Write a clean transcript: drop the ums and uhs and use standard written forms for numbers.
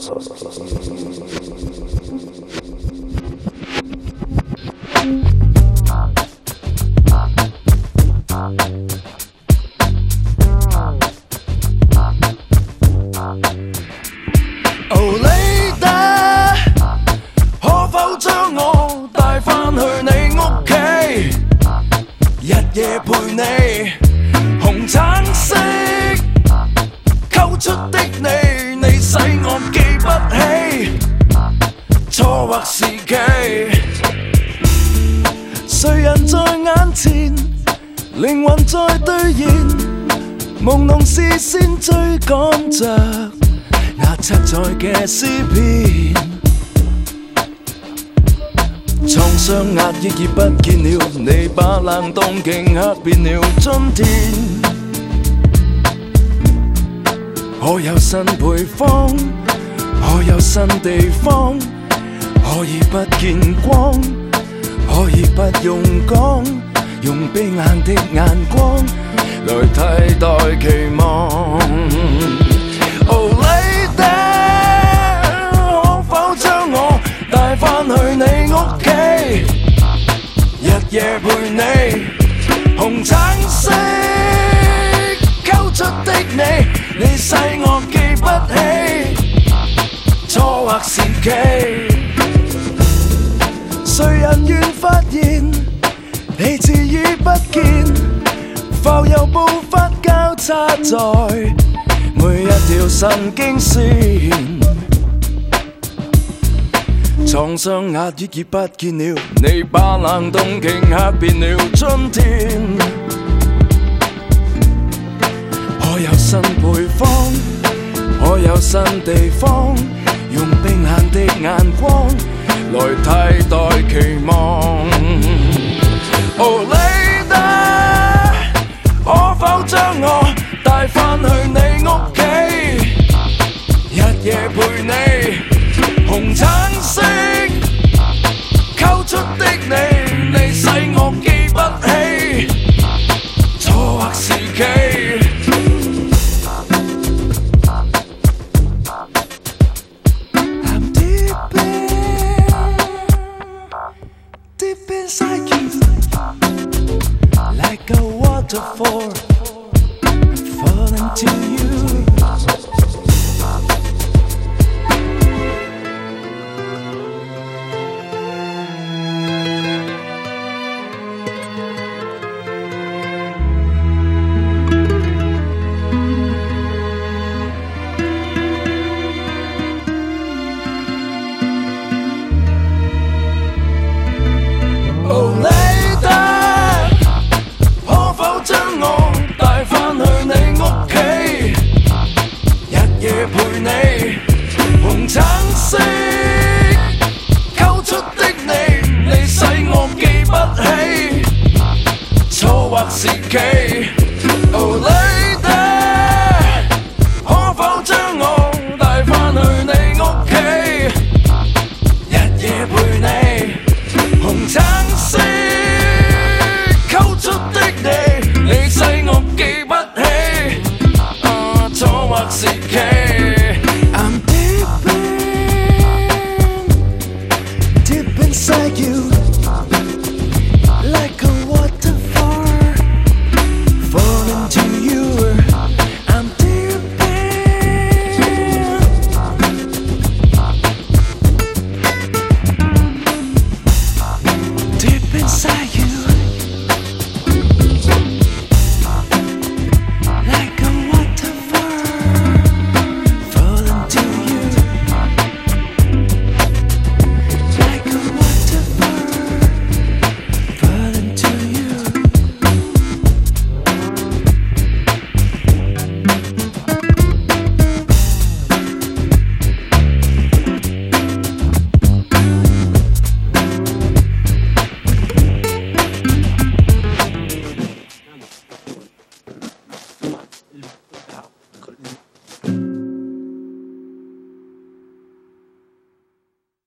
哦，你爹，可否將我帶返去你屋企，日夜陪你，紅橙色溝出的你使我記不起錯或是奇，誰人在眼前，靈魂在兌現，朦朧視線追趕着那七載嘅詩篇，創傷壓抑已不見了，你把冷凍頃刻變了春天。可有新配方？可有新地方？可以不見光？可以不用講？用冰冷的眼光來替代期望。Oh lady， 可否將我帶返去你屋企，日夜陪你，紅橙色溝出的你使我記不起錯或是奇，誰人願發現你遲已不見，浮游步伐交叉在每一條神經線，創傷壓抑已不見了，你把冷凍頃刻變了春天。可有新配方？可有新地方？用冰冷的眼光來替代期望。Oh lady， 可否將我帶返去你屋企，日夜陪你，紅橙色溝出的你使我記不起錯或是奇。Deep inside you, like a waterfall, falling to